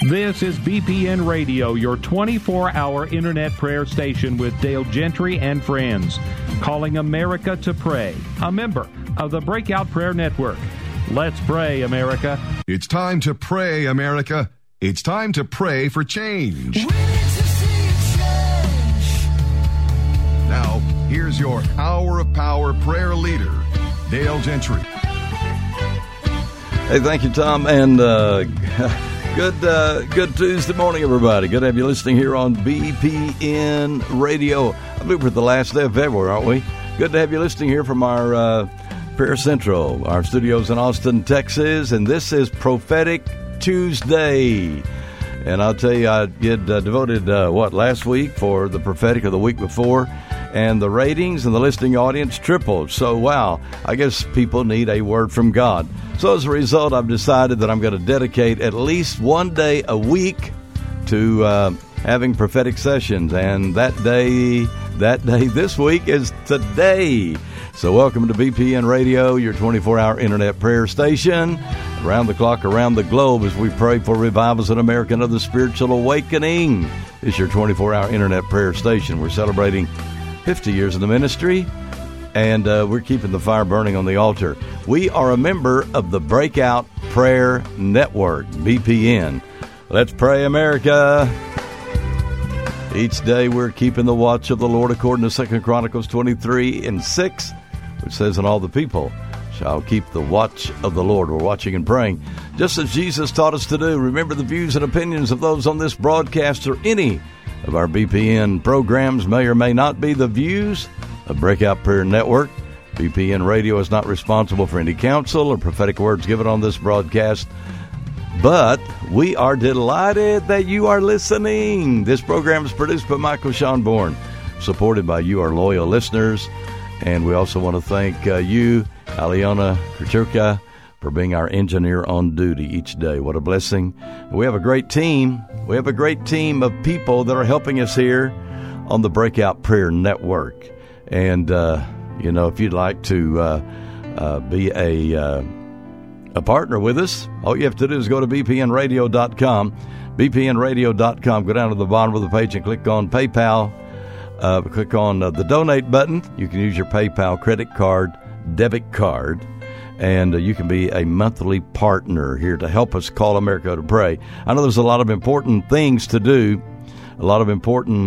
This is BPN Radio, your 24-hour internet prayer station with Dale Gentry and friends, calling America to pray, a member of the Breakout Prayer Network. Let's pray, America. It's time to pray, America. It's time to pray for change. We need to see a change. Now, here's your Hour of Power prayer leader, Dale Gentry. Hey, thank you, Tom, and good Tuesday morning, everybody. Good to have you listening here on BPN Radio. I believe we're the last day of February, aren't we? Good to have you listening here from our Prayer Central, our studios in Austin, Texas, and this is Prophetic Tuesday. And I'll tell you, I did devoted, last week for the prophetic, or the week before, and the ratings and the listening audience tripled. So, wow, I guess people need a word from God. So as a result, I've decided that I'm going to dedicate at least one day a week to having prophetic sessions. And that day this week is today. So welcome to BPN Radio, your 24-hour internet prayer station. Around the clock, around the globe, as we pray for revivals in America and other spiritual awakening. It's your 24-hour internet prayer station. We're celebrating 50 years in the ministry, and we're keeping the fire burning on the altar. We are a member of the Breakout Prayer Network, BPN. Let's pray, America. Each day we're keeping the watch of the Lord according to 2 Chronicles 23:6, which says, and all the people shall keep the watch of the Lord. We're watching and praying, just as Jesus taught us to do. Remember, the views and opinions of those on this broadcast or any of our BPN programs may or may not be the views of Breakout Prayer Network. BPN Radio is not responsible for any counsel or prophetic words given on this broadcast, but we are delighted that you are listening. This program is produced by Michael Schonborn, supported by you, our loyal listeners, and we also want to thank you, Aliona Krachurka, for being our engineer on duty each day. What a blessing. We have a great team. We have a great team of people that are helping us here on the Breakout Prayer Network. And, if you'd like to be a partner with us, all you have to do is go to bpnradio.com, bpnradio.com, go down to the bottom of the page and click on PayPal. Click on the donate button. You can use your PayPal credit card, debit card, and you can be a monthly partner here to help us call America to pray. I know there's a lot of important things to do, a lot of important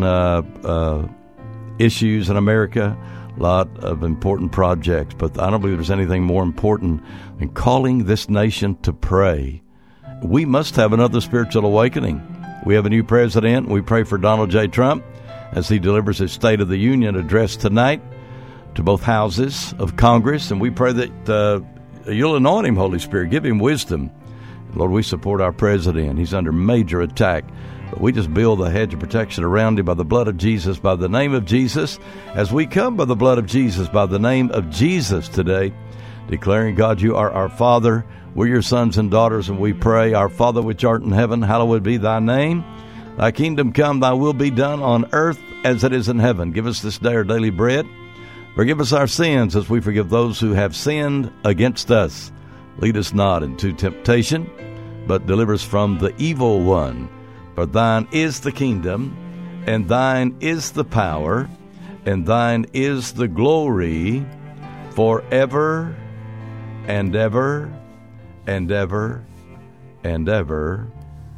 issues in America, a lot of important projects, but I don't believe there's anything more important than calling this nation to pray. We must have another spiritual awakening. We have a new president. We pray for Donald J. Trump as he delivers his State of the Union address tonight to both houses of Congress, and we pray that you'll anoint him, Holy Spirit. Give him wisdom. Lord, we support our president. He's under major attack. But we just build a hedge of protection around him by the blood of Jesus, by the name of Jesus, as we come by the blood of Jesus, by the name of Jesus today, declaring, God, you are our Father. We're your sons and daughters, and we pray, our Father which art in heaven, hallowed be thy name. Thy kingdom come, thy will be done on earth as it is in heaven. Give us this day our daily bread. Forgive us our sins as we forgive those who have sinned against us. Lead us not into temptation, but deliver us from the evil one. For thine is the kingdom, and thine is the power, and thine is the glory, forever and ever and ever and ever.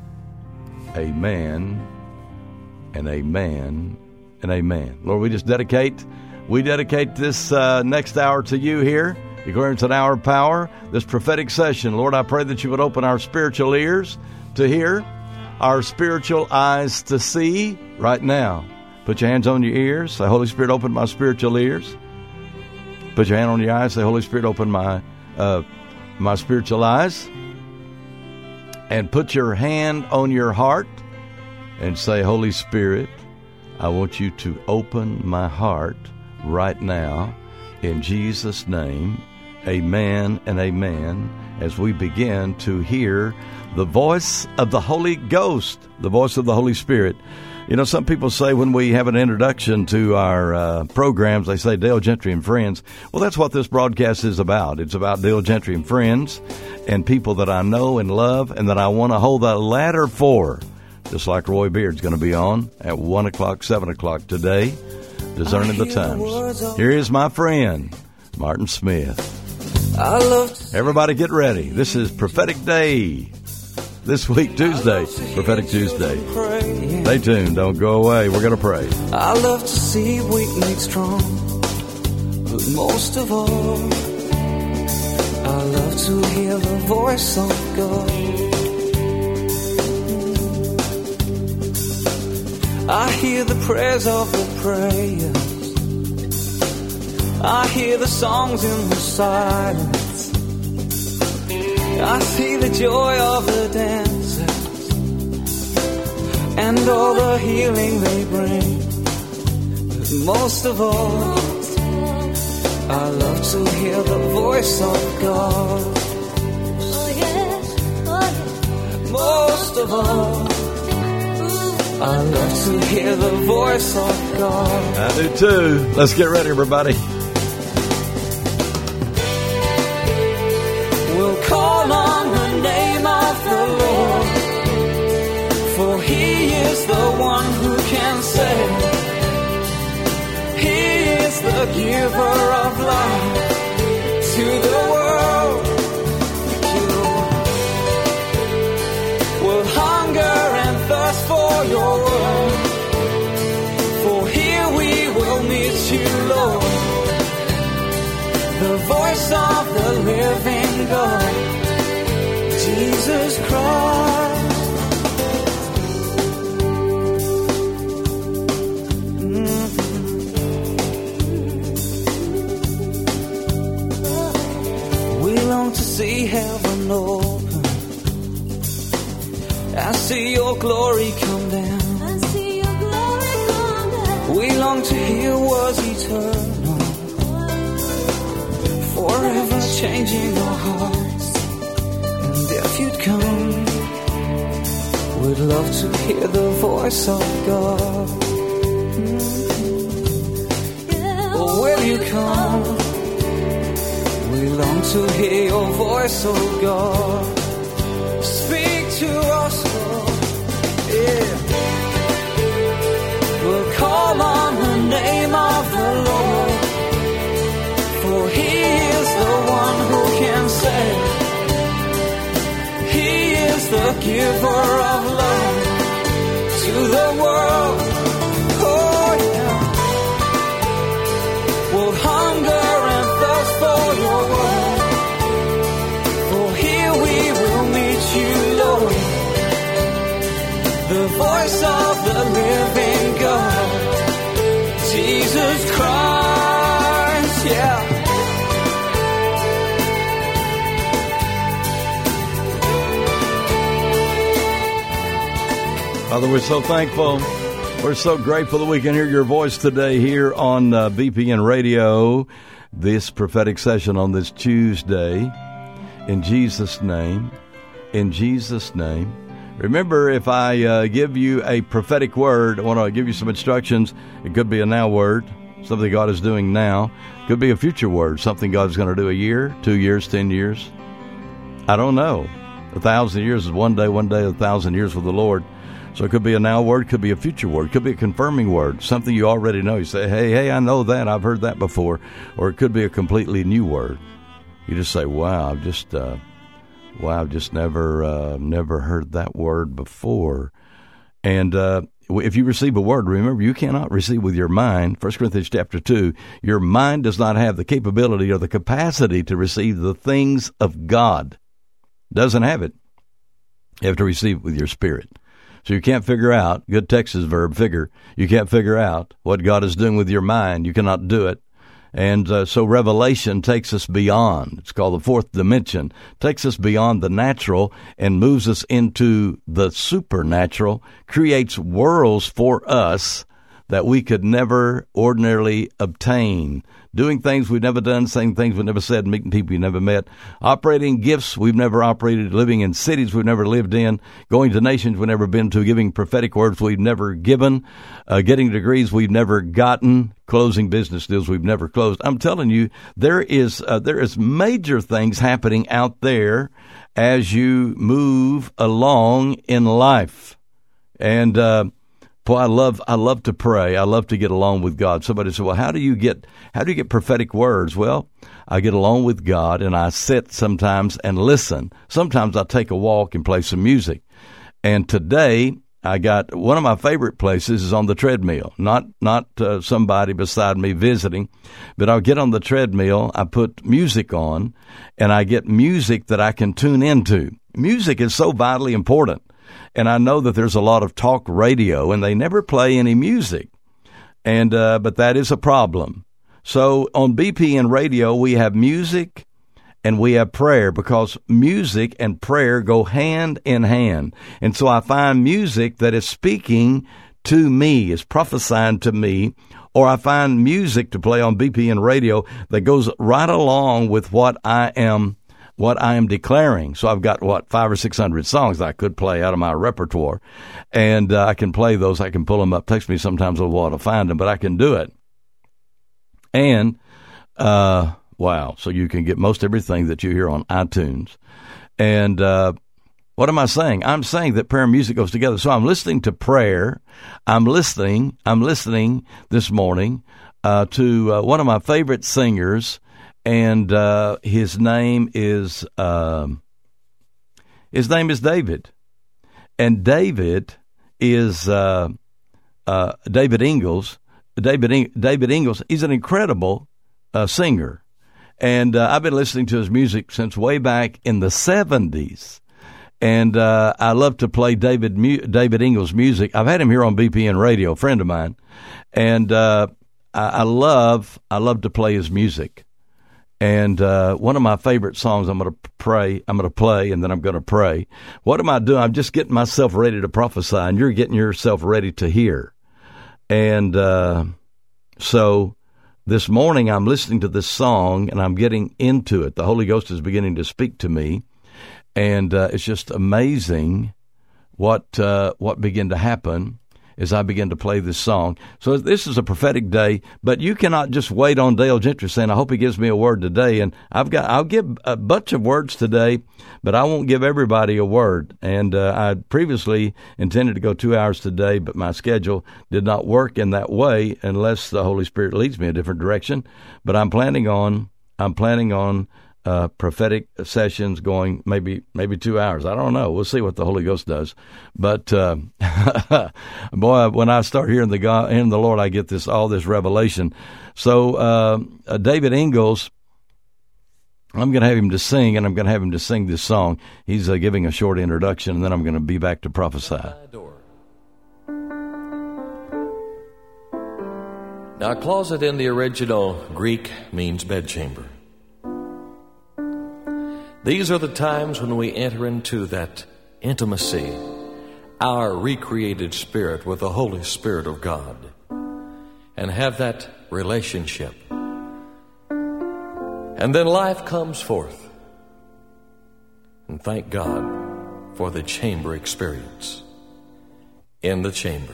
Amen and amen and amen. Lord, we dedicate this next hour to you here, declaring it's an hour of power, this prophetic session. Lord, I pray that you would open our spiritual ears to hear, our spiritual eyes to see right now. Put your hands on your ears. Say, Holy Spirit, open my spiritual ears. Put your hand on your eyes. Say, Holy Spirit, open my spiritual eyes. And put your hand on your heart and say, Holy Spirit, I want you to open my heart right now. In Jesus' name, amen and amen, as we begin to hear the voice of the Holy Ghost, the voice of the Holy Spirit. You know, some people say when we have an introduction to our programs, they say Dale Gentry and Friends. Well, that's what this broadcast is about. It's about Dale Gentry and Friends and people that I know and love and that I want to hold the ladder for. Just like Roy Beard's going to be on at 1 o'clock, 7 o'clock today, Discerning the Times. Here is my friend, Martin Smith. Everybody get ready. This is Prophetic Day. This week, Tuesday, Prophetic Tuesday. Stay tuned. Don't go away. We're going to pray. I love to see weak made strong, but most of all, I love to hear the voice of God. I hear the prayers of the prayers. I hear the songs in the silence. I see the joy of the dancers and all the healing they bring. But most of all, I love to hear the voice of God. Most of all, I love to hear the voice of God. I do too. Let's get ready, everybody. We'll call on the name of the Lord, for He is the one who can save. He is the giver of life to the world. We'll hunger and thirst for your word, for here we will meet you, Lord. The voice of the living God, Jesus Christ. We long to see heaven open. I see your glory come down. We long to hear words eternal, forever changing our hearts. And if you'd come, we'd love to hear the voice of God. Oh, will you come? We long to hear your voice, oh God. Speak to us, Lord. Yeah. We'll call on the name of the Lord, for He is the one who can save. He is the giver of life to the world. Oh yeah. We'll hunger and thirst for your word, for here we will meet you, Lord. The voice of the living God, Jesus Christ, yeah. Father, we're so thankful. We're so grateful that we can hear your voice today here on BPN Radio, this prophetic session on this Tuesday. In Jesus' name, in Jesus' name. Remember, if I give you a prophetic word, I want to give you some instructions. It could be a now word, something God is doing now. It could be a future word, something God's going to do a year, 2 years, 10 years. I don't know. 1,000 years is one day, 1,000 years with the Lord. So it could be a now word, could be a future word, could be a confirming word, something you already know. You say, hey, I know that. I've heard that before. Or it could be a completely new word. You just say, wow, I've just never heard that word before. And if you receive a word, remember, you cannot receive with your mind. 1 Corinthians chapter 2, your mind does not have the capability or the capacity to receive the things of God. Doesn't have it. You have to receive it with your spirit. So you can't figure out, good Texas verb, figure. You can't figure out what God is doing with your mind. You cannot do it. And so revelation takes us beyond. It's called the fourth dimension. Takes us beyond the natural and moves us into the supernatural, creates worlds for us that we could never ordinarily obtain. Doing things we've never done, saying things we've never said, meeting people we've never met, operating gifts we've never operated, living in cities we've never lived in, going to nations we've never been to, giving prophetic words we've never given, getting degrees we've never gotten, closing business deals we've never closed. I'm telling you, there is major things happening out there as you move along in life. And boy, I love to pray. I love to get along with God. Somebody said, "Well, how do you get prophetic words?" Well, I get along with God, and I sit sometimes and listen. Sometimes I take a walk and play some music. And today, I got one of my favorite places is on the treadmill. Not somebody beside me visiting, but I'll get on the treadmill. I put music on, and I get music that I can tune into. Music is so vitally important. And I know that there's a lot of talk radio, and they never play any music. And but that is a problem. So on BPN Radio, we have music and we have prayer, because music and prayer go hand in hand. And so I find music that is speaking to me, is prophesying to me, or I find music to play on BPN Radio that goes right along with what I am declaring. So I've got, 500 or 600 songs that I could play out of my repertoire, and I can play those. I can pull them up. It takes me sometimes a while to find them, but I can do it. And, wow, so you can get most everything that you hear on iTunes. And what am I saying? I'm saying that prayer and music goes together. So I'm listening to prayer. I'm listening this morning to one of my favorite singers, and his name is David. And David is David Ingalls. David Ingalls, he's an incredible singer. And I've been listening to his music since way back in the 70s. And I love to play David Ingalls music. I've had him here on BPN Radio, a friend of mine. And I love to play his music. And one of my favorite songs I'm going to play, and then I'm going to pray. What am I doing? I'm just getting myself ready to prophesy, and you're getting yourself ready to hear. And so this morning I'm listening to this song, and I'm getting into it. The Holy Ghost is beginning to speak to me, and it's just amazing what began to happen as I begin to play this song. So this is a prophetic day, but you cannot just wait on Dale Gentry saying, I hope he gives me a word today. And I'll give a bunch of words today, but I won't give everybody a word. And I previously intended to go 2 hours today, but my schedule did not work in that way unless the Holy Spirit leads me a different direction. But I'm planning on prophetic sessions going maybe 2 hours. I don't know. We'll see what the Holy Ghost does. But boy, when I start hearing the Lord, I get all this revelation. So David Ingalls, I'm going to have him to sing, and I'm going to have him to sing this song. He's giving a short introduction, and then I'm going to be back to prophesy. Now, closet in the original Greek means bedchamber. These are the times when we enter into that intimacy, our recreated spirit with the Holy Spirit of God, and have that relationship. And then life comes forth. And thank God for the chamber experience. In the chamber.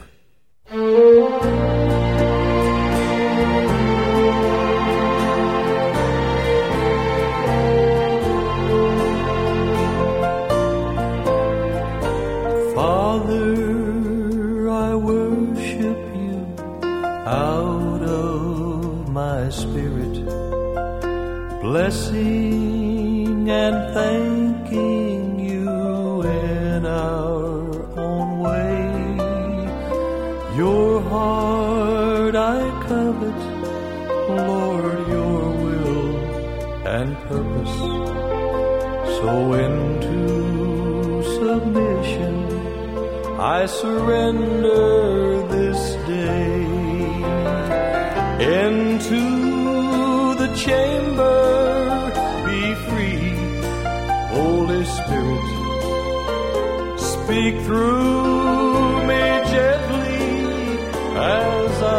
Blessing and thanking you in our own way. Your heart I covet, Lord, your will and purpose. So into submission I surrender this day. Into the chamber Holy Spirit, speak through me gently as I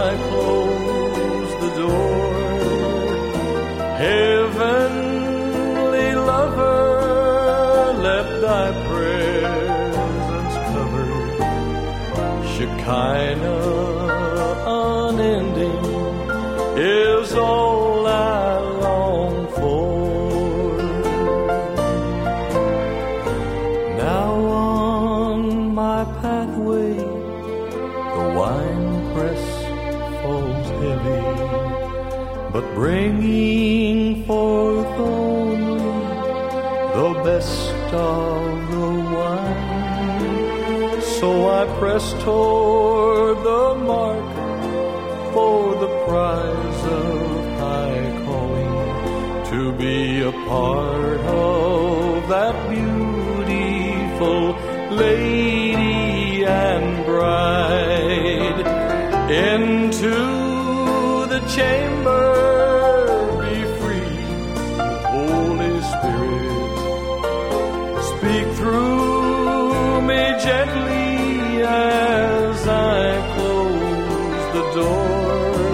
Shekinah unending is all I long for. Now on my pathway the winepress falls heavy, but bringing forth only the best of the wine. So I press toward the mark for the prize of high calling, to be a part of that beautiful lady and bride. Into the chamber be free, Holy Spirit, speak through me gently as I close the door.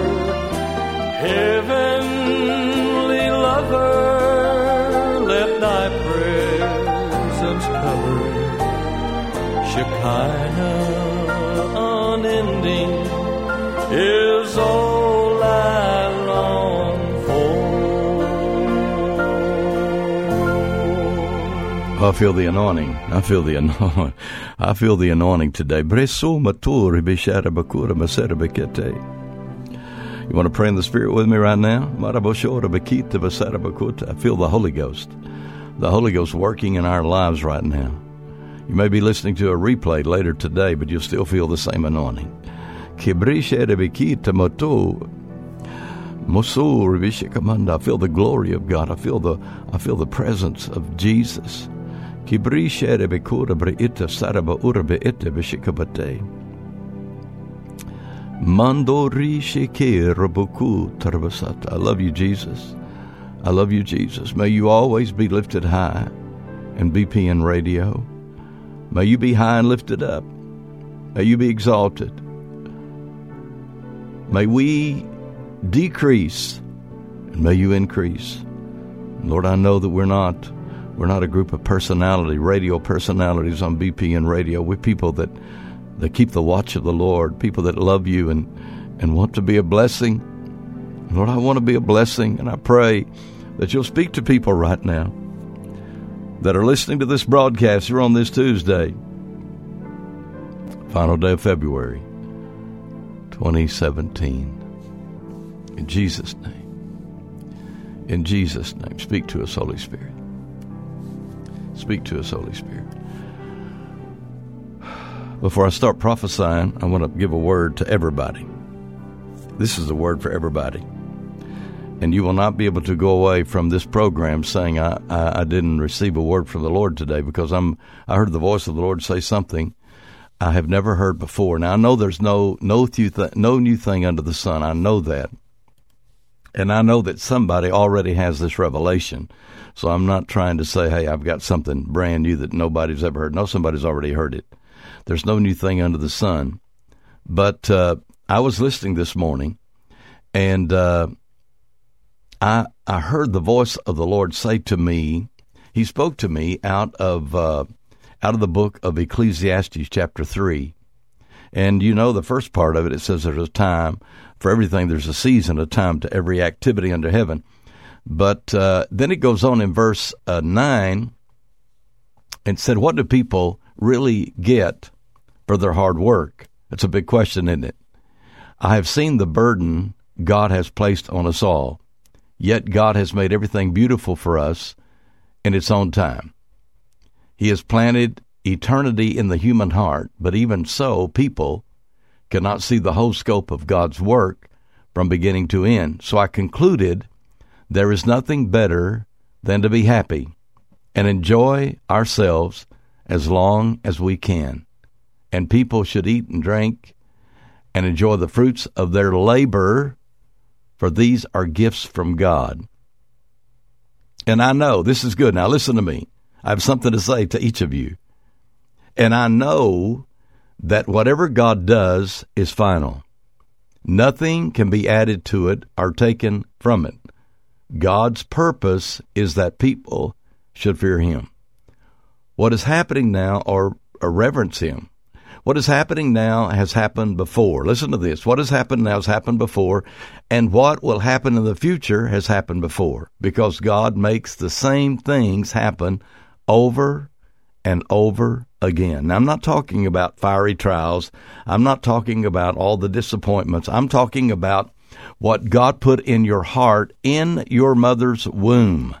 Heavenly lover, let thy presence cover. Shekinah unending is all I long for. I feel the anointing. I feel the anointing. I feel the anointing today. You want to pray in the Spirit with me right now? I feel the Holy Ghost. The Holy Ghost working in our lives right now. You may be listening to a replay later today, but you'll still feel the same anointing. I feel the glory of God. I feel the presence of Jesus. I love you, Jesus. I love you, Jesus. May you always be lifted high in BPN Radio. May you be high and lifted up. May you be exalted. May we decrease and may you increase. Lord, I know that we're not a group of radio personalities on BPN Radio. We're people that keep the watch of the Lord, people that love you and want to be a blessing. Lord, I want to be a blessing, and I pray that you'll speak to people right now that are listening to this broadcast here on this Tuesday, final day of February 2017. In Jesus' name, speak to us, Holy Spirit. Speak to us, Holy Spirit. Before I start prophesying, I want to give a word to everybody. This is a word for everybody. And you will not be able to go away from this program saying, I didn't receive a word from the Lord today, because I heard the voice of the Lord say something I have never heard before. Now, I know there's no new thing under the sun. I know that. And I know that somebody already has this revelation. So I'm not trying to say, hey, I've got something brand new that nobody's ever heard. No, somebody's already heard it. There's no new thing under the sun. But I was listening this morning, and I heard the voice of the Lord say to me, he spoke to me out of the book of Ecclesiastes chapter 3. And you know, the first part of it, it says there's a time for everything. There's a season, a time to every activity under heaven. But then it goes on in verse 9 and said, what do people really get for their hard work? That's a big question, isn't it? I have seen the burden God has placed on us all, yet God has made everything beautiful for us in its own time. He has planted eternity in the human heart, but even so, people cannot see the whole scope of God's work from beginning to end. So I concluded there is nothing better than to be happy and enjoy ourselves as long as we can. And people should eat and drink and enjoy the fruits of their labor, for these are gifts from God. And I know, this is good. Now listen to me. I have something to say to each of you. And I know that whatever God does is final. Nothing can be added to it or taken from it. God's purpose is that people should fear Him. What is happening now, or reverence Him. What is happening now has happened before. Listen to this. What has happened now has happened before, and what will happen in the future has happened before, because God makes the same things happen over and over again. Now, I'm not talking about fiery trials. I'm not talking about all the disappointments. I'm talking about what God put in your heart in your mother's womb.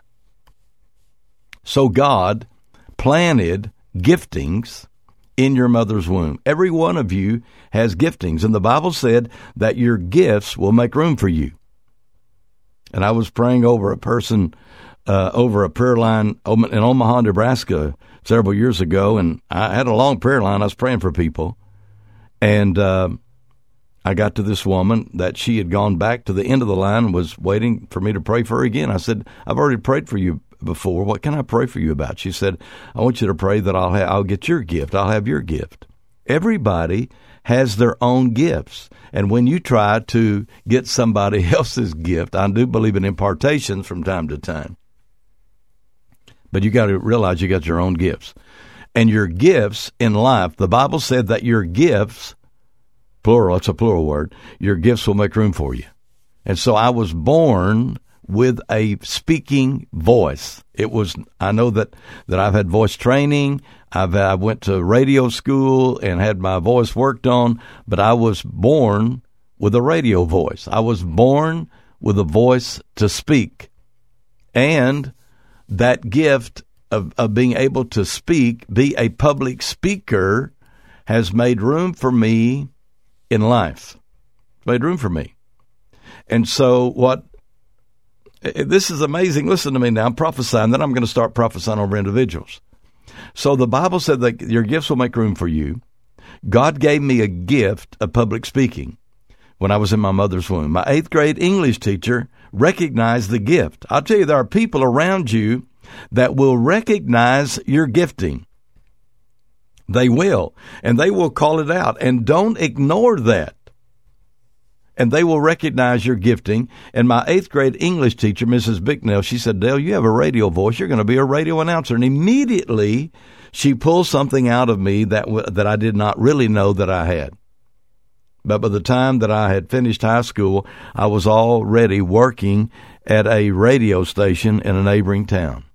So God planted giftings in your mother's womb. Every one of you has giftings, and the Bible said that your gifts will make room for you. And I was praying over a person over a prayer line in Omaha, Nebraska several years ago, and I had a long prayer line. I was praying for people, and I got to this woman that she had gone back to the end of the line and was waiting for me to pray for her again. I said, I've already prayed for you before. What can I pray for you about? She said, I want you to pray that I'll get your gift. I'll have your gift. Everybody has their own gifts. And when you try to get somebody else's gift, I do believe in impartations from time to time. But you got to realize you got your own gifts. And your gifts in life, the Bible said that your gifts, plural, it's a plural word, your gifts will make room for you. And so I was born with a speaking voice. I know that I've had voice training. I went to radio school and had my voice worked on, but I was born with a radio voice. I was born with a voice to speak. And that gift of being able to speak, be a public speaker, has made room for me in life. Made room for me. And so this is amazing. Listen to me now. I'm prophesying. Then I'm going to start prophesying over individuals. So the Bible said that your gifts will make room for you. God gave me a gift of public speaking when I was in my mother's womb. My 8th grade English teacher recognized the gift. I'll tell you, there are people around you that will recognize your gifting. They will. And they will call it out. And don't ignore that. And they will recognize your gifting. And my 8th grade English teacher, Mrs. Bicknell, she said, Dale, you have a radio voice. You're going to be a radio announcer. And immediately she pulled something out of me that I did not really know that I had. But by the time that I had finished high school, I was already working at a radio station in a neighboring town.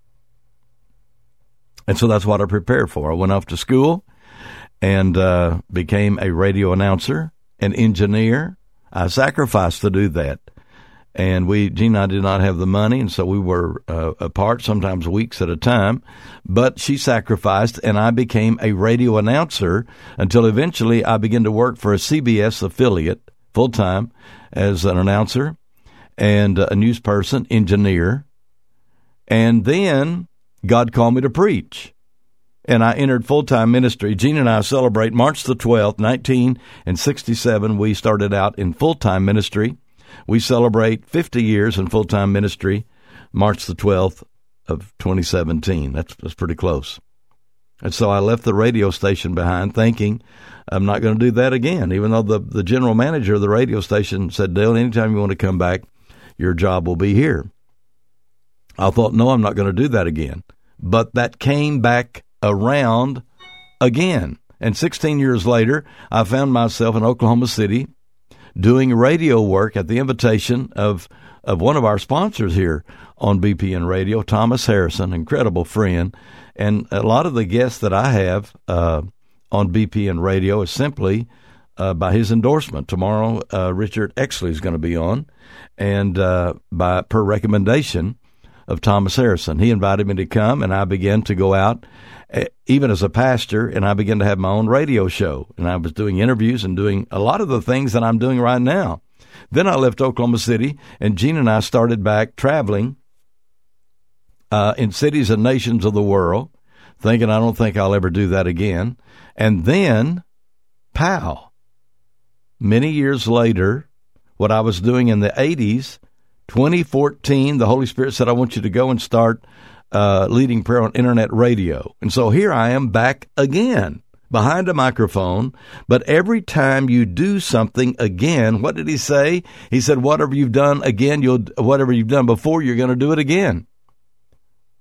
And so that's what I prepared for. I went off to school and became a radio announcer, an engineer. I sacrificed to do that. And Gina and I did not have the money, and so we were apart, sometimes weeks at a time. But she sacrificed, and I became a radio announcer until eventually I began to work for a CBS affiliate full-time as an announcer and a news person, engineer. And then God called me to preach. And I entered full-time ministry. Gina and I celebrate March the 12th, 1967. We started out in full-time ministry. We celebrate 50 years in full-time ministry, March the 12th of 2017. That's pretty close. And so I left the radio station behind thinking I'm not going to do that again, even though the general manager of the radio station said, Dale, anytime you want to come back, your job will be here. I thought, no, I'm not going to do that again. But that came back around again. And 16 years later, I found myself in Oklahoma City doing radio work at the invitation of one of our sponsors here on BPN Radio, Thomas Harrison, incredible friend. And a lot of the guests that I have on BPN Radio is simply by his endorsement. Tomorrow, Richard Exley is going to be on, and per recommendation of Thomas Harrison. He invited me to come, and I began to go out, even as a pastor, and I began to have my own radio show. And I was doing interviews and doing a lot of the things that I'm doing right now. Then I left Oklahoma City, and Gina and I started back traveling in cities and nations of the world, thinking I don't think I'll ever do that again. And then, pow, many years later, what I was doing in the 80s, 2014, the Holy Spirit said, I want you to go and start leading prayer on internet radio. And so here I am back again behind a microphone. But every time you do something again, what did he say? He said, whatever you've done again, whatever you've done before, you're going to do it again.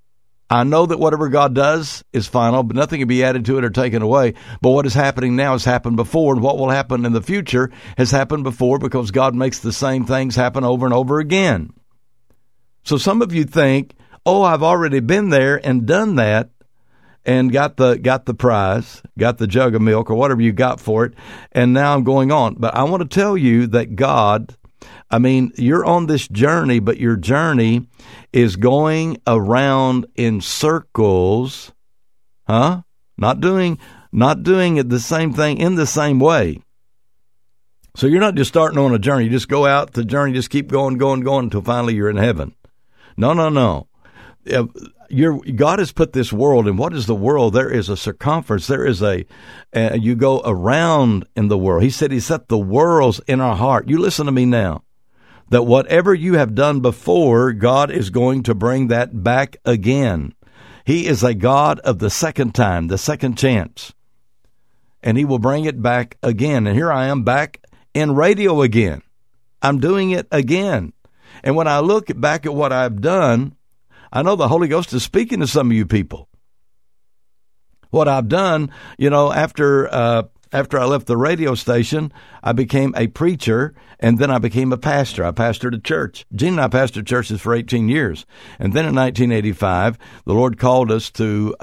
I know that whatever God does is final, but nothing can be added to it or taken away. But what is happening now has happened before, and what will happen in the future has happened before, because God makes the same things happen over and over again. So some of you think, oh, I've already been there and done that and got the prize, got the jug of milk or whatever you got for it, and now I'm going on. But I want to tell you that God, you're on this journey, but your journey is going around in circles, huh? Not doing it the same thing in the same way. So you're not just starting on a journey. You just go out the journey, just keep going until finally you're in heaven. No. God has put this world, and what is the world? There is a circumference. There is you go around in the world. He said he set the worlds in our heart. You listen to me now. That whatever you have done before, God is going to bring that back again. He is a God of the second time, the second chance. And he will bring it back again. And here I am back in radio again. I'm doing it again. And when I look back at what I've done, I know the Holy Ghost is speaking to some of you people. What I've done, after I left the radio station, I became a preacher, and then I became a pastor. I pastored a church. Gene and I pastored churches for 18 years. And then in 1985, the Lord called us to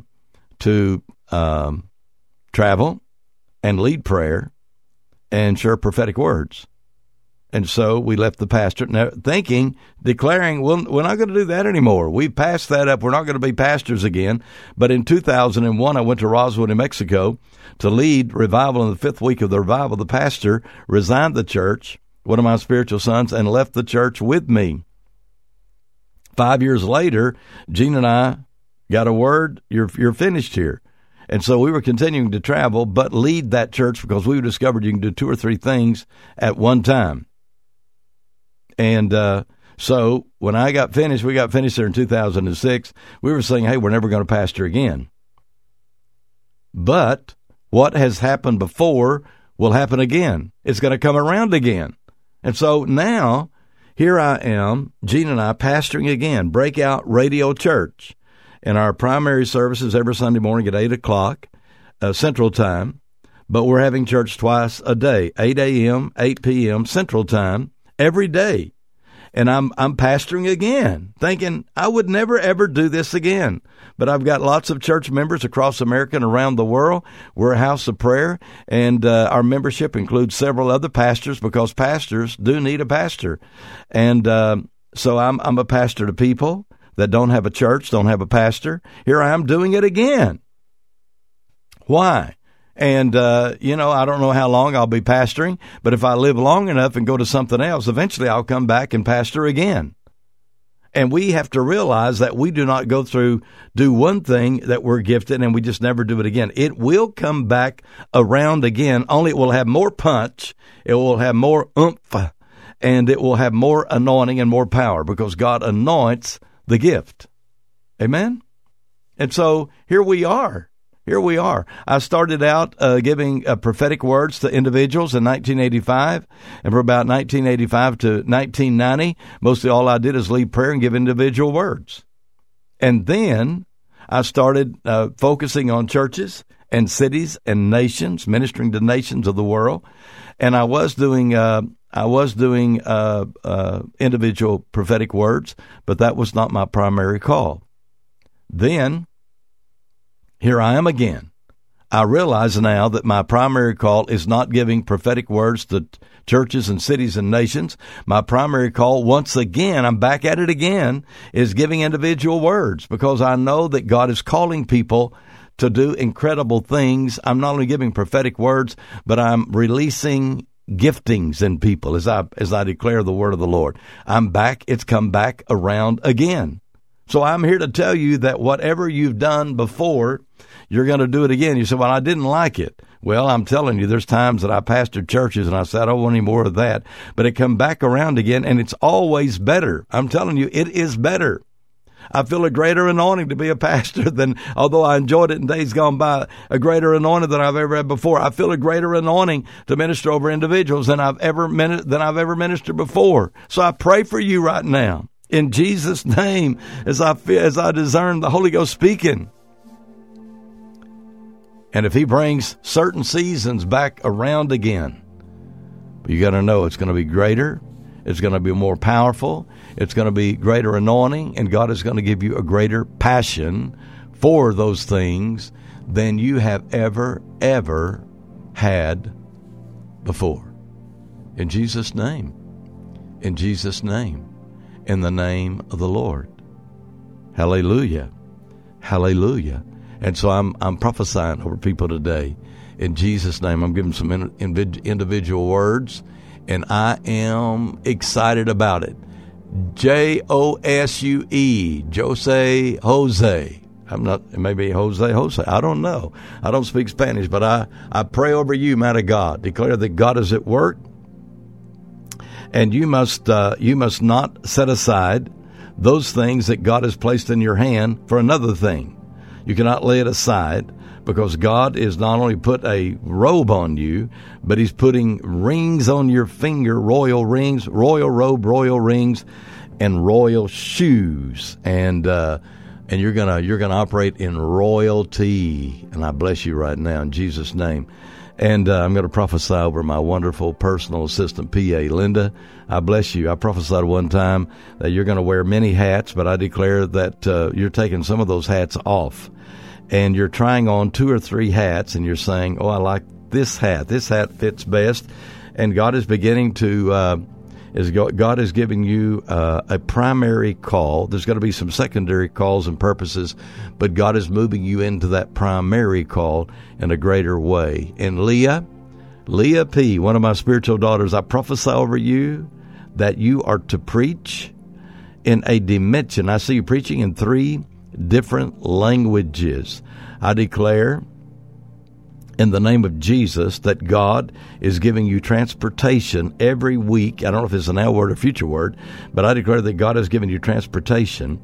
travel and lead prayer and share prophetic words. And so we left the pastor, declaring, well, we're not going to do that anymore. We passed that up. We're not going to be pastors again. But in 2001, I went to Roswell, New Mexico to lead revival. In the fifth week of the revival, the pastor resigned the church, one of my spiritual sons, and left the church with me. 5 years later, Gene and I got a word, you're finished here. And so we were continuing to travel, but lead that church, because we discovered you can do 2 or 3 things at one time. And so when we got finished there in 2006, we were saying, hey, we're never going to pastor again. But what has happened before will happen again. It's going to come around again. And so now, here I am, Gene and I, pastoring again, Breakout Radio Church. And our primary services every Sunday morning at 8 o'clock Central Time. But we're having church twice a day, 8 a.m., 8 p.m. Central Time, every day. And I'm pastoring again, thinking I would never, ever do this again. But I've got lots of church members across America and around the world. We're a house of prayer, and our membership includes several other pastors, because pastors do need a pastor. And so I'm a pastor to people that don't have a church, don't have a pastor. Here I am doing it again. Why? And, I don't know how long I'll be pastoring, but if I live long enough and go to something else, eventually I'll come back and pastor again. And we have to realize that we do not do one thing that we're gifted and we just never do it again. It will come back around again, only it will have more punch, it will have more oomph, and it will have more anointing and more power, because God anoints the gift. Amen? And so here we are. I started out giving prophetic words to individuals in 1985, and for about 1985 to 1990, mostly all I did is lead prayer and give individual words. And then I started focusing on churches and cities and nations, ministering to nations of the world, and I was doing individual prophetic words, but that was not my primary call. Then, here I am again. I realize now that my primary call is not giving prophetic words to churches and cities and nations. My primary call, once again, I'm back at it again, is giving individual words, because I know that God is calling people to do incredible things. I'm not only giving prophetic words, but I'm releasing giftings in people as I declare the word of the Lord. I'm back. It's come back around again. So I'm here to tell you that whatever you've done before, you're going to do it again. You say, well, I didn't like it. Well, I'm telling you, there's times that I pastored churches and I said, I don't want any more of that. But it come back around again, and it's always better. I'm telling you, it is better. I feel a greater anointing to be a pastor than, although I enjoyed it in days gone by, a greater anointing than I've ever had before. I feel a greater anointing to minister over individuals than I've ever ministered before. So I pray for you right now In Jesus' name, as I discern the Holy Ghost speaking. And if he brings certain seasons back around again, you got to know it's going to be greater. It's going to be more powerful. It's going to be greater anointing. And God is going to give you a greater passion for those things than you have ever had before. In Jesus' name. In Jesus' name. In the name of the Lord. Hallelujah. Hallelujah. And so I'm prophesying over people today. In Jesus' name, I'm giving some individual words, and I am excited about it. Josue, Jose. I'm not, maybe Jose. I don't know. I don't speak Spanish, but I pray over you, man of God. Declare that God is at work, and you must not set aside those things that God has placed in your hand for another thing. You cannot lay it aside, because God is not only put a robe on you, but he's putting rings on your finger, royal rings, royal robe, royal rings, and royal shoes. And you're gonna operate in royalty. And I bless you right now in Jesus' name. And I'm going to prophesy over my wonderful personal assistant, P.A. Linda. I bless you. I prophesied one time that you're going to wear many hats, but I declare that you're taking some of those hats off. And you're trying on 2 or 3 hats, and you're saying, oh, I like this hat. This hat fits best. And God is beginning to, God is giving you a primary call. There's going to be some secondary calls and purposes, but God is moving you into that primary call in a greater way. And Leah P., one of my spiritual daughters, I prophesy over you that you are to preach in a dimension. I see you preaching in 3 different languages. I declare in the name of Jesus that God is giving you transportation every week. I don't know if it's a now word or future word, but I declare that God has given you transportation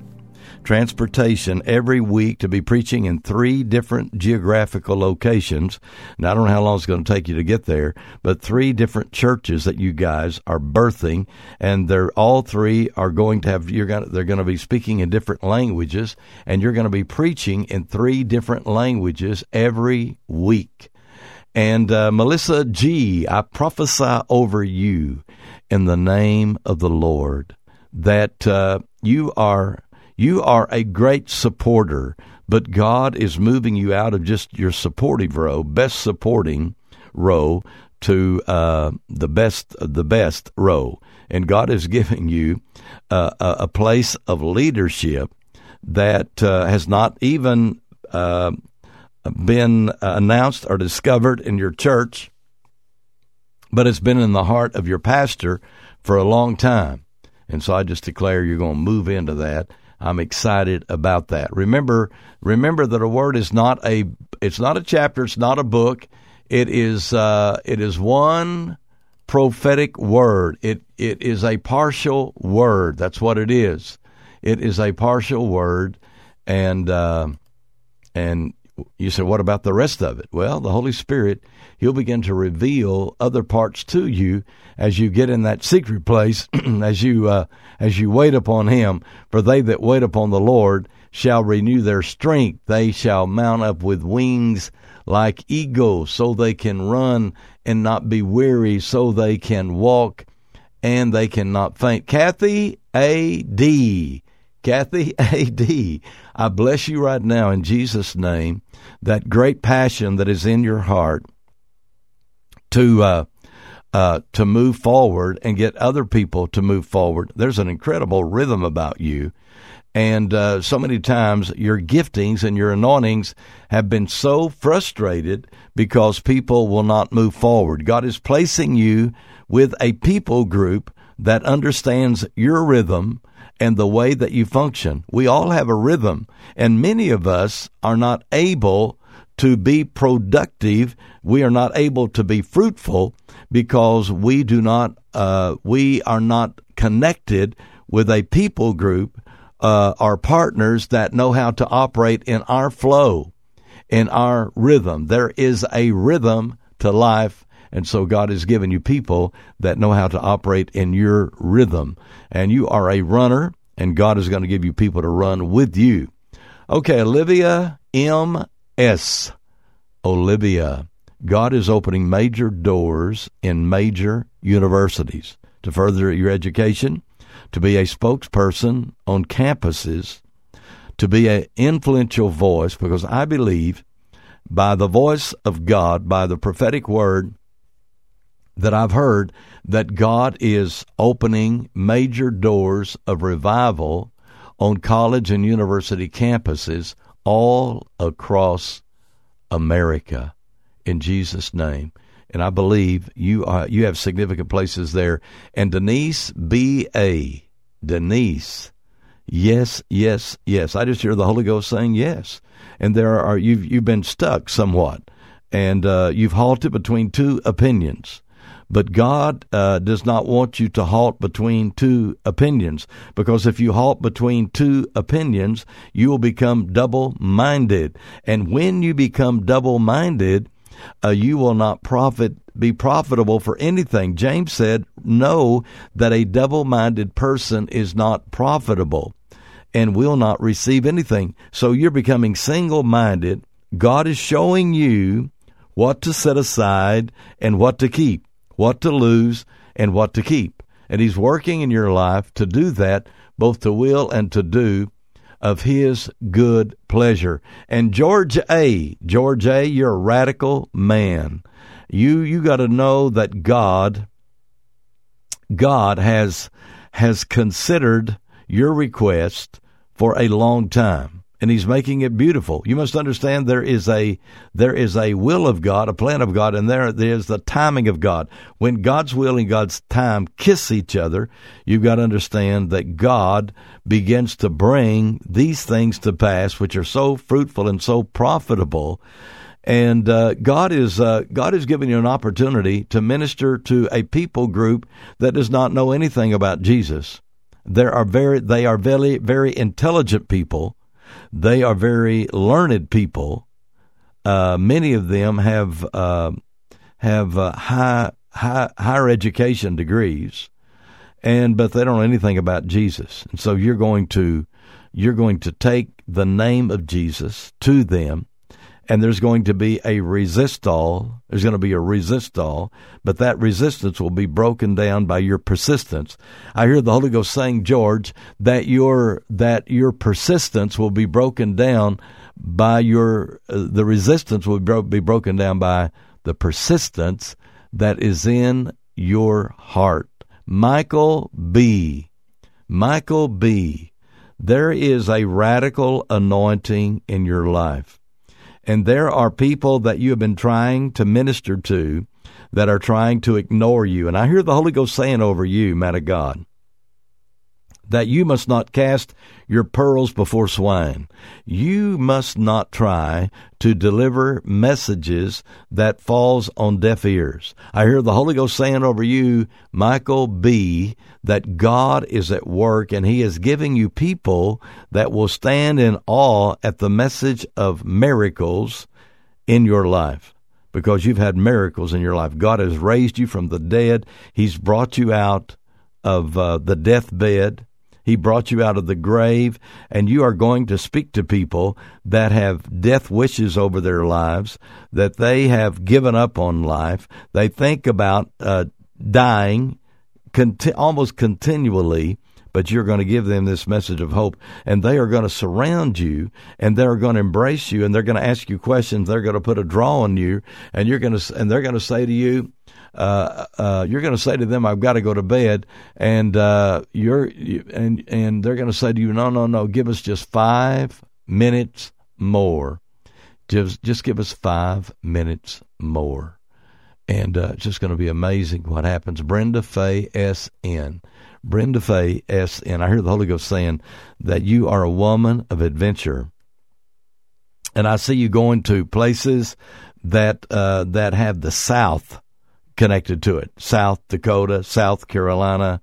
every week to be preaching in 3 different geographical locations. Now, I don't know how long it's going to take you to get there, but 3 different churches that you guys are birthing, and they're all 3 are going to have, they're going to be speaking in different languages, and you're going to be preaching in 3 different languages every week. And Melissa G., I prophesy over you in the name of the Lord that you are a great supporter, but God is moving you out of just your supportive row, best supporting row, to the best row. And God is giving you a place of leadership that has not even been announced or discovered in your church, but it's been in the heart of your pastor for a long time. And so I just declare you're going to move into that. I'm excited about that. Remember that a word is it's not a chapter, it's not a book. It is one prophetic word. It is a partial word. That's what it is. It is a partial word, and you say, what about the rest of it? Well, the Holy Spirit, He'll begin to reveal other parts to you as you get in that secret place, as you wait upon Him. For they that wait upon the Lord shall renew their strength. They shall mount up with wings like eagles, so they can run and not be weary, so they can walk and they cannot faint. Kathy A.D., I bless you right now in Jesus' name, that great passion that is in your heart to move forward and get other people to move forward. There's an incredible rhythm about you. And so many times your giftings and your anointings have been so frustrated because people will not move forward. God is placing you with a people group that understands your rhythm and the way that you function. We all have a rhythm, and many of us are not able to be productive. We are not able to be fruitful because we are not connected with a people group, our partners that know how to operate in our flow, in our rhythm. There is a rhythm to life. And so God has given you people that know how to operate in your rhythm. And you are a runner. and God is going to give you people to run with you. Okay, Olivia M.S. Olivia, God is opening major doors in major universities to further your education, to be a spokesperson on campuses, to be an influential voice, because I believe by the voice of God, by the prophetic word that I've heard, that God is opening major doors of revival on college and university campuses all across America, in Jesus' name. And I believe you have significant places there. And Denise B.A., Denise, yes, yes, yes. I just hear the Holy Ghost saying yes. And you've been stuck somewhat, and you've halted between two opinions. But God does not want you to halt between two opinions, because if you halt between two opinions, you will become double-minded. And when you become double-minded, you will not be profitable for anything. James said, know that a double-minded person is not profitable and will not receive anything. So you're becoming single-minded. God is showing you what to set aside and what to keep, what to lose and what to keep. And he's working in your life to do that, both to will and to do of his good pleasure. And George A., you're a radical man. You got to know that God has considered your request for a long time, and he's making it beautiful. You must understand there is a will of God, a plan of God, and there's the timing of God. When God's will and God's time kiss each other, you've got to understand that God begins to bring these things to pass, which are so fruitful and so profitable. And God is giving you an opportunity to minister to a people group that does not know anything about Jesus. They are very, very intelligent people. They are very learned people. Many of them have higher education degrees, but they don't know anything about Jesus. And so you're going to take the name of Jesus to them. And there's going to be a resistol. There's going to be a resistol, but that resistance will be broken down by your persistence. I hear the Holy Ghost saying, George, that your persistence will be broken down by the resistance will be broken down by the persistence that is in your heart. Michael B., there is a radical anointing in your life. And there are people that you have been trying to minister to that are trying to ignore you. And I hear the Holy Ghost saying over you, man of God, that you must not cast your pearls before swine. You must not try to deliver messages that falls on deaf ears. I hear the Holy Ghost saying over you, Michael B., that God is at work, and he is giving you people that will stand in awe at the message of miracles in your life, because you've had miracles in your life. God has raised you from the dead. He's brought you out of the deathbed. He brought you out of the grave, and you are going to speak to people that have death wishes over their lives, that they have given up on life. They think about dying almost continually, but you're going to give them this message of hope, and they are going to surround you, and they're going to embrace you, and they're going to ask you questions. They're going to put a draw on you, and they're going to say to you, you're going to say to them, I've got to go to bed, and they're going to say to you, no, give us just 5 minutes more. Just give us 5 minutes more. And it's just going to be amazing what happens. Brenda Faye S.N. Brenda Faye S.N. I hear the Holy Ghost saying that you are a woman of adventure. And I see you going to places that have the South connected to it. South Dakota, South Carolina,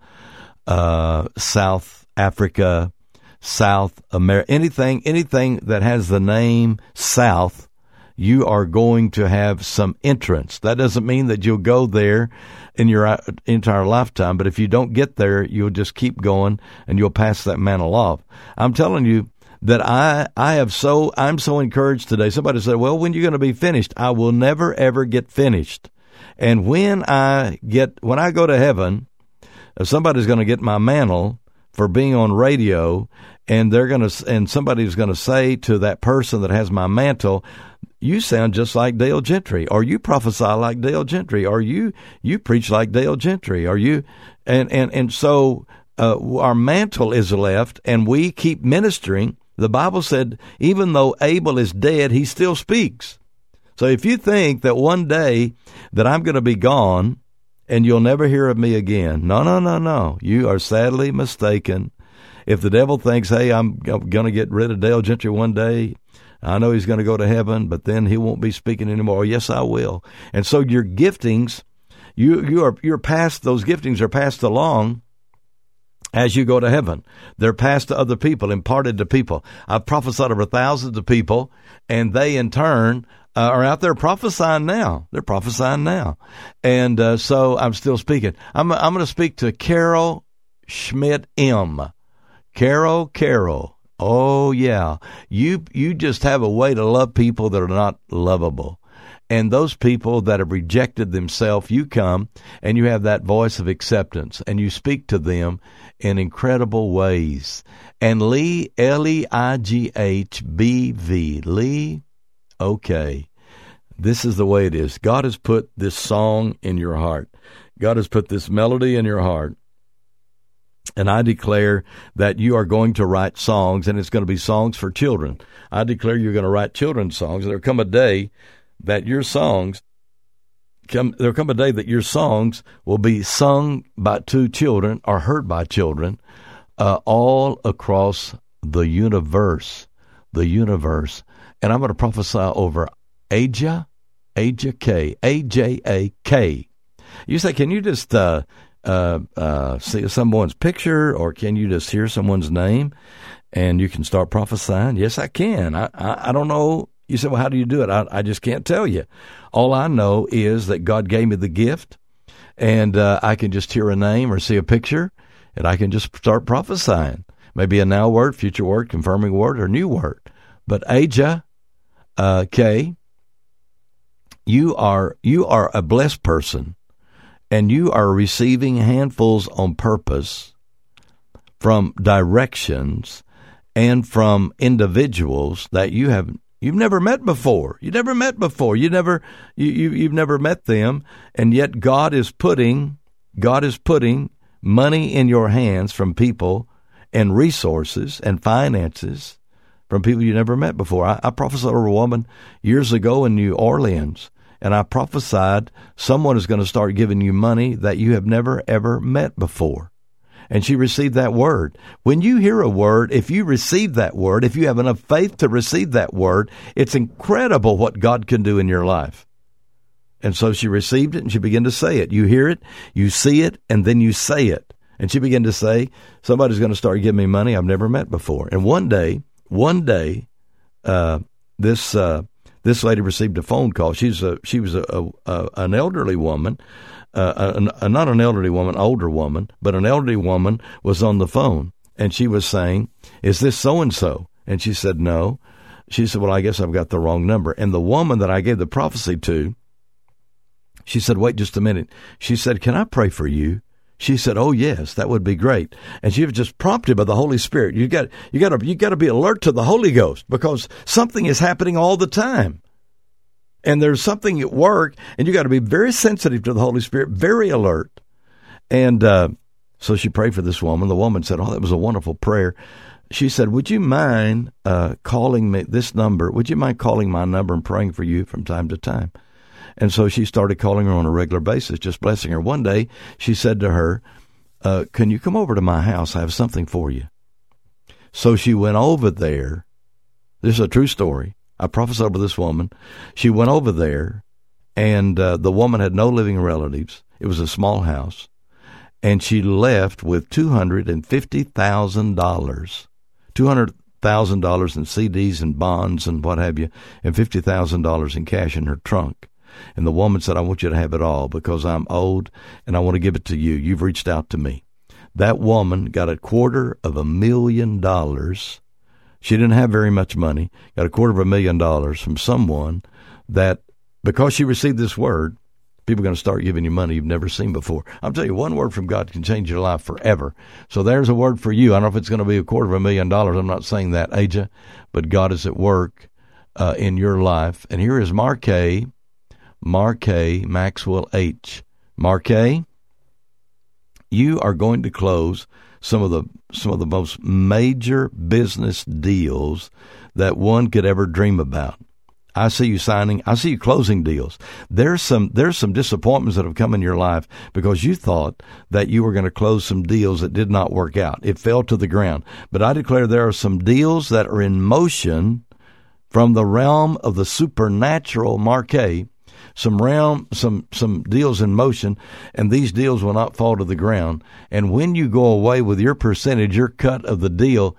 South Africa, South America, anything that has the name South, you are going to have some entrance. That doesn't mean that you'll go there in your entire lifetime, but if you don't get there, you'll just keep going and you'll pass that mantle off. I'm telling you that I'm so encouraged today. Somebody said, well, when are you going to be finished? I will never, ever get finished. And when I go to heaven, if somebody's going to get my mantle for being on radio, and somebody's going to say to that person that has my mantle, you sound just like Dale Gentry, or you prophesy like Dale Gentry, or you preach like Dale Gentry, or you, and so our mantle is left, and we keep ministering. The Bible said, even though Abel is dead, he still speaks. So if you think that one day that I'm going to be gone and you'll never hear of me again, no. You are sadly mistaken. If the devil thinks, hey, I'm going to get rid of Dale Gentry one day, I know he's going to go to heaven, but then he won't be speaking anymore. Yes, I will. And so your giftings, you're passed, those giftings are passed along as you go to heaven. They're passed to other people, imparted to people. I've prophesied over thousands of people, and they in turn are out there prophesying now. They're prophesying now. And so I'm still speaking. I'm going to speak to Carol Schmidt M. Carol. Oh, yeah. You just have a way to love people that are not lovable. And those people that have rejected themselves, you come and you have that voice of acceptance, and you speak to them in incredible ways. And Lee, L-E-I-G-H-B-V, Lee, okay, this is the way it is. God has put this song in your heart. God has put this melody in your heart. And I declare that you are going to write songs, and it's going to be songs for children. I declare you're going to write children's songs. There'll come a day that your songs will be sung to children or heard by children all across the universe. And I'm going to prophesy over Aja K, A-J-A-K. You say, can you just see someone's picture, or can you just hear someone's name and you can start prophesying? Yes, I can. I don't know. You say, well, how do you do it? I just can't tell you. All I know is that God gave me the gift, and I can just hear a name or see a picture, and I can just start prophesying. Maybe a now word, future word, confirming word, or new word. But Aja K, you are a blessed person, and you are receiving handfuls on purpose from directions and from individuals that you've never met before. You've never met them, and yet God is putting money in your hands from people, and resources and finances from people you never met before. I prophesied over a woman years ago in New Orleans, and I prophesied someone is going to start giving you money that you have never, ever met before. And she received that word. When you hear a word, if you receive that word, if you have enough faith to receive that word, it's incredible what God can do in your life. And so she received it, and she began to say it. You hear it, you see it, and then you say it. And she began to say, somebody's going to start giving me money I've never met before. And one day, this lady received a phone call. She was an elderly woman, not an elderly woman, older woman, but an elderly woman was on the phone, and she was saying, "Is this so and so?" And she said, "No." She said, "Well, I guess I've got the wrong number." And the woman that I gave the prophecy to, she said, "Wait just a minute." She said, "Can I pray for you?" She said, "Oh yes, that would be great." And she was just prompted by the Holy Spirit. You got to be alert to the Holy Ghost, because something is happening all the time. And there's something at work, and you got to be very sensitive to the Holy Spirit, very alert. And so she prayed for this woman. The woman said, "Oh, that was a wonderful prayer." She said, "Would you mind calling me this number? Would you mind calling my number and praying for you from time to time?" And so she started calling her on a regular basis, just blessing her. One day, she said to her, "Can you come over to my house? I have something for you." So she went over there. This is a true story. I prophesied over this woman. She went over there, and the woman had no living relatives. It was a small house. And she left with $250,000. $1,000 in CDs and bonds and what have you, and $50,000 in cash in her trunk. And the woman said, I want you to have it all because I'm old and I want to give it to you. You've reached out to me. That woman got $250,000. She didn't have very much money, got $250,000 from someone that, because she received this word, people are going to start giving you money you've never seen before. I'll tell you, one word from God can change your life forever. So there's a word for you. I don't know if it's going to be $250,000. I'm not saying that, Aja, but God is at work in your life. And here is Marquet Maxwell H. Marquet, you are going to close some of the most major business deals that one could ever dream about. I see you closing deals. There's some disappointments that have come in your life because you thought that you were going to close some deals that did not work out. It fell to the ground. But I declare there are some deals that are in motion from the realm of the supernatural, Marquet. Some deals in motion, and these deals will not fall to the ground. And when you go away with your percentage, your cut of the deal,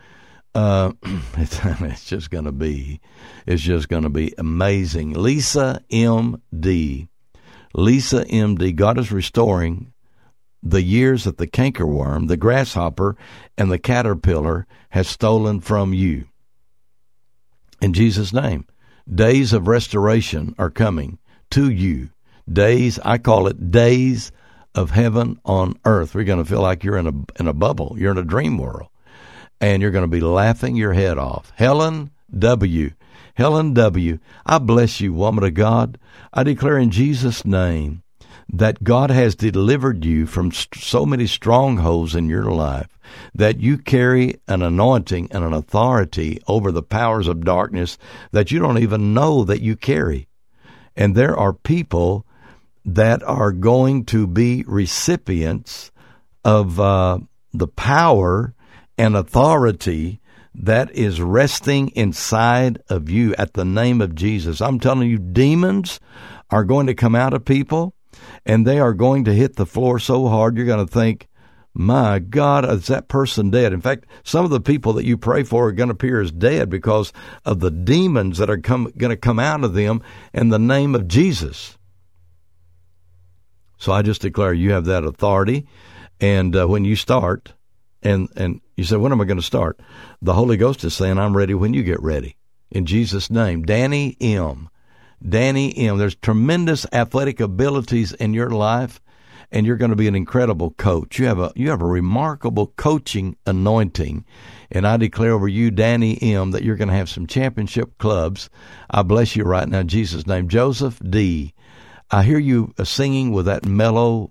it's just going to be amazing. Lisa M.D., God is restoring the years that the cankerworm, the grasshopper, and the caterpillar has stolen from you. In Jesus' name, days of restoration are coming to you. Days, I call it days of heaven on earth. We're going to feel like you're in a bubble. You're in a dream world. And you're going to be laughing your head off. Helen W., I bless you, woman of God. I declare in Jesus' name that God has delivered you from so many strongholds in your life, that you carry an anointing and an authority over the powers of darkness that you don't even know that you carry. And there are people that are going to be recipients of the power and authority that is resting inside of you at the name of Jesus. I'm telling you, demons are going to come out of people, and they are going to hit the floor so hard you're going to think, my God, is that person dead? In fact, some of the people that you pray for are going to appear as dead because of the demons that are going to come out of them in the name of Jesus. So I just declare you have that authority, and when you start, and you say, when am I going to start? The Holy Ghost is saying, I'm ready when you get ready. In Jesus' name. Danny M., there's tremendous athletic abilities in your life, and you're going to be an incredible coach. You have a remarkable coaching anointing, and I declare over you, Danny M., that you're going to have some championship clubs. I bless you right now in Jesus' name. Joseph D., I hear you singing with that mellow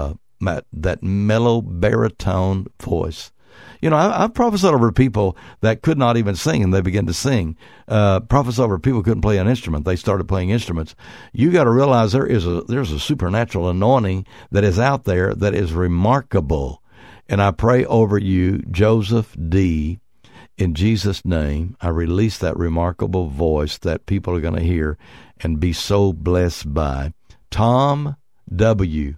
baritone voice. You know, I've prophesied over people that could not even sing, and they began to sing. Prophesied over people who couldn't play an instrument. They started playing instruments. You got to realize there's a supernatural anointing that is out there that is remarkable. And I pray over you, Joseph D., in Jesus' name, I release that remarkable voice that people are going to hear and be so blessed by. Tom W.,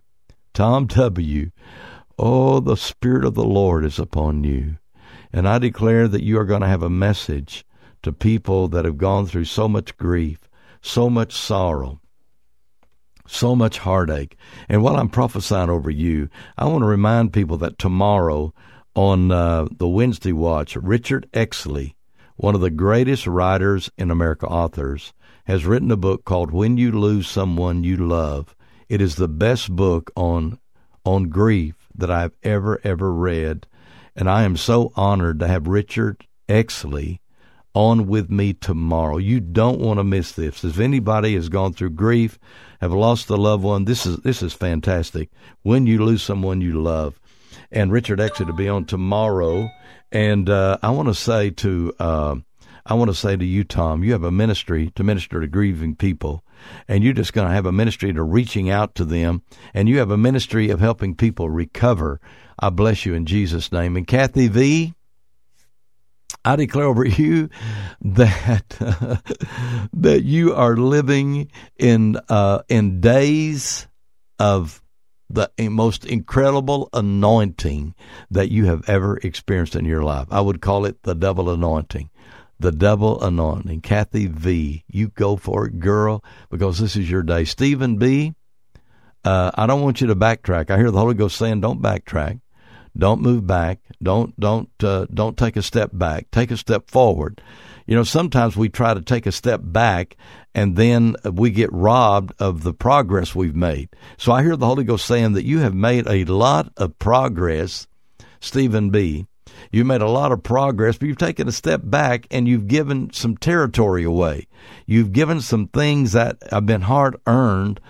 oh, the Spirit of the Lord is upon you. And I declare that you are going to have a message to people that have gone through so much grief, so much sorrow, so much heartache. And while I'm prophesying over you, I want to remind people that tomorrow on the Wednesday Watch, Richard Exley, one of the greatest writers in America, authors, has written a book called When You Lose Someone You Love. It is the best book on grief that I've ever read, and I am so honored to have Richard Exley on with me tomorrow. You don't want to miss this. If anybody has gone through grief, have lost a loved one, this is fantastic. When You Lose Someone You Love, and Richard Exley to be on tomorrow. And I want to say to you, Tom, you have a ministry to minister to grieving people. And you're just going to have a ministry to reaching out to them. And you have a ministry of helping people recover. I bless you in Jesus' name. And Kathy V., I declare over you that that you are living in days of the most incredible anointing that you have ever experienced in your life. I would call it the double anointing. The double anointing. Kathy V., you go for it, girl, because this is your day. Stephen B., I don't want you to backtrack. I hear the Holy Ghost saying, don't backtrack. Don't move back. Don't take a step back. Take a step forward. You know, sometimes we try to take a step back and then we get robbed of the progress we've made. So I hear the Holy Ghost saying that you have made a lot of progress, Stephen B. You made a lot of progress, but you've taken a step back and you've given some territory away. You've given some things that have been hard-earned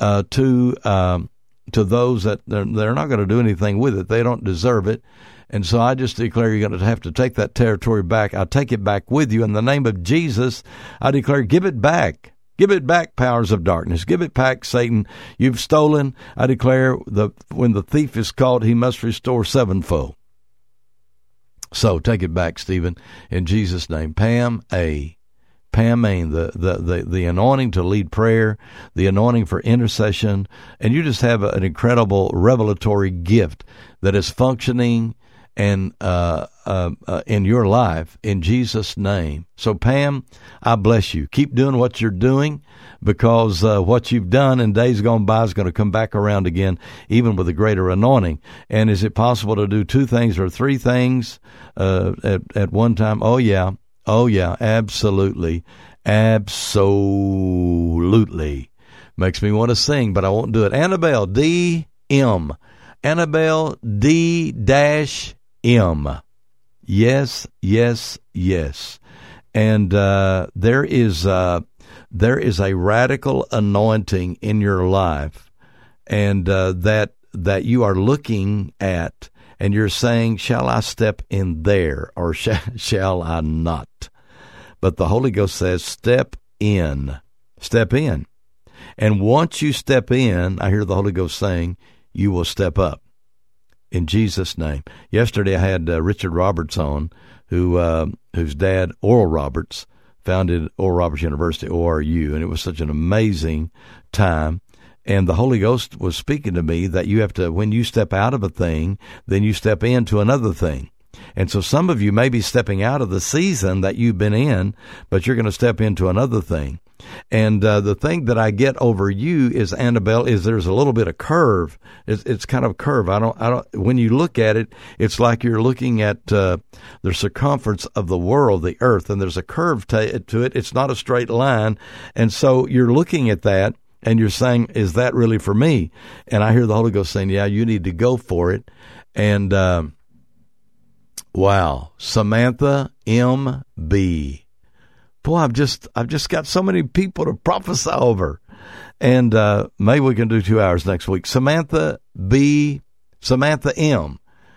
to those that they're not going to do anything with it. They don't deserve it. And so I just declare you're going to have to take that territory back. I take it back with you. In the name of Jesus, I declare, give it back. Give it back, powers of darkness. Give it back, Satan. You've stolen. I declare when the thief is caught, he must restore sevenfold. So take it back, Stephen, in Jesus' name. Pam A., the anointing to lead prayer, the anointing for intercession, and you just have an incredible revelatory gift that is functioning and in your life in Jesus' name. So Pam, I bless you. Keep doing what you're doing, because what you've done in days gone by is going to come back around again, even with a greater anointing. And is it possible to do 2 things or 3 things at one time? Oh yeah, absolutely. Makes me want to sing, but I won't do it. Annabelle D.M. Annabelle D-M. Yes. And there is a radical anointing in your life, and that you are looking at, and you're saying, shall I step in there or shall I not? But the Holy Ghost says, step in. And once you step in, I hear the Holy Ghost saying, you will step up. In Jesus' name. Yesterday I had Richard Roberts on, whose dad, Oral Roberts, founded Oral Roberts University, ORU, and it was such an amazing time. And the Holy Ghost was speaking to me that you have to, when you step out of a thing, then you step into another thing. And so some of you may be stepping out of the season that you've been in, but you're going to step into another thing. And the thing that I get over you is, Annabelle, is there's a little bit of curve. It's kind of a curve. I don't. When you look at it, it's like you're looking at the circumference of the world, the earth, and there's a curve to it. It's not a straight line. And so you're looking at that, and you're saying, is that really for me? And I hear the Holy Ghost saying, yeah, you need to go for it. And wow, Samantha M.B., boy, I've just got so many people to prophesy over. And maybe we can do 2 hours next week. Samantha M.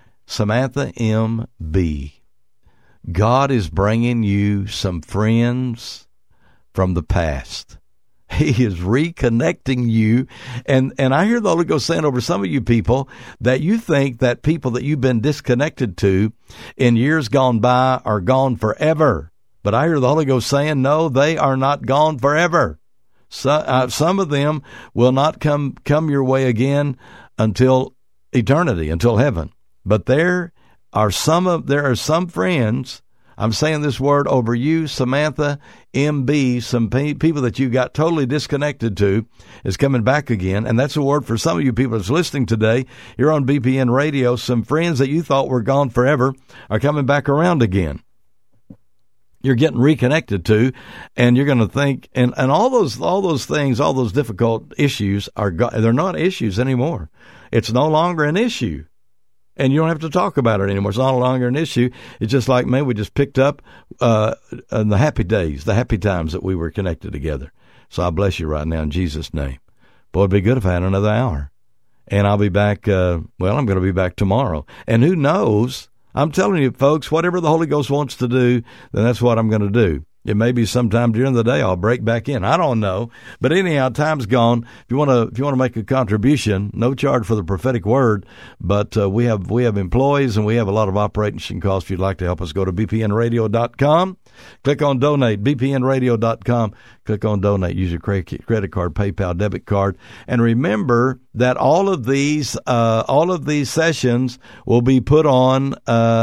God is bringing you some friends from the past. He is reconnecting you. And I hear the Holy Ghost saying over some of you people that you think that people that you've been disconnected to in years gone by are gone forever. But I hear the Holy Ghost saying, no, they are not gone forever. So, some of them will not come your way again until eternity, until heaven. But there are some friends. I'm saying this word over you, Samantha M.B., some people that you got totally disconnected to is coming back again. And that's a word for some of you people that's listening today. You're on BPN Radio. Some friends that you thought were gone forever are coming back around again. You're getting reconnected to, and you're going to think, and all those things, all those difficult issues they're not issues anymore. It's no longer an issue. And you don't have to talk about it anymore. It's no longer an issue. It's just like, man, we just picked up the happy days, the happy times that we were connected together. So I bless you right now in Jesus' name. Boy, it'd be good if I had another hour. And I'll be back, I'm going to be back tomorrow. And who knows, I'm telling you, folks, whatever the Holy Ghost wants to do, then that's what I'm going to do. It may be sometime during the day I'll break back in. I don't know. But anyhow, time's gone. If you want to make a contribution, no charge for the prophetic word, but we have employees and we have a lot of operation costs. If you'd like to help us, go to bpnradio.com. Click on donate, bpnradio.com. Click on donate. Use your credit card, PayPal, debit card. And remember that all of these sessions will be put on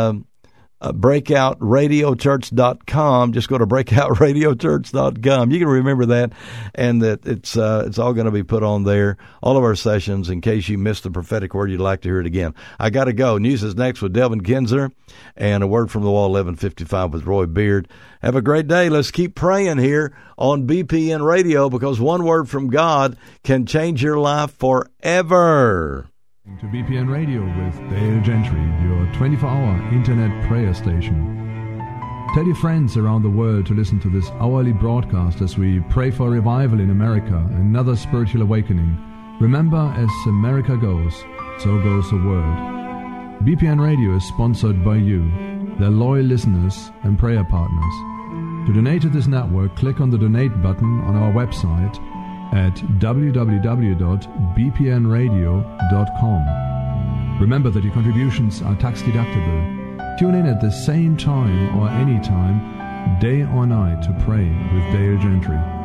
breakoutradiochurch.com. Just go to breakoutradiochurch.com. You can remember that, and that it's all going to be put on there, all of our sessions, in case you missed the prophetic word, you'd like to hear it again. I got to go. News is next with Delvin Kinzer, and a word from the wall, 11:55 with Roy Beard. Have a great day. Let's keep praying here on BPN Radio, because one word from God can change your life forever. To BPN Radio with Dale Gentry, your 24-hour internet prayer station. Tell your friends around the world to listen to this hourly broadcast as we pray for revival in America, another spiritual awakening. Remember, as America goes, so goes the world. BPN Radio is sponsored by you, their loyal listeners and prayer partners. To donate to this network, click on the donate button on our website at www.bpnradio.com. Remember that your contributions are tax deductible. Tune in at the same time or any time, day or night, to pray with Dale Gentry.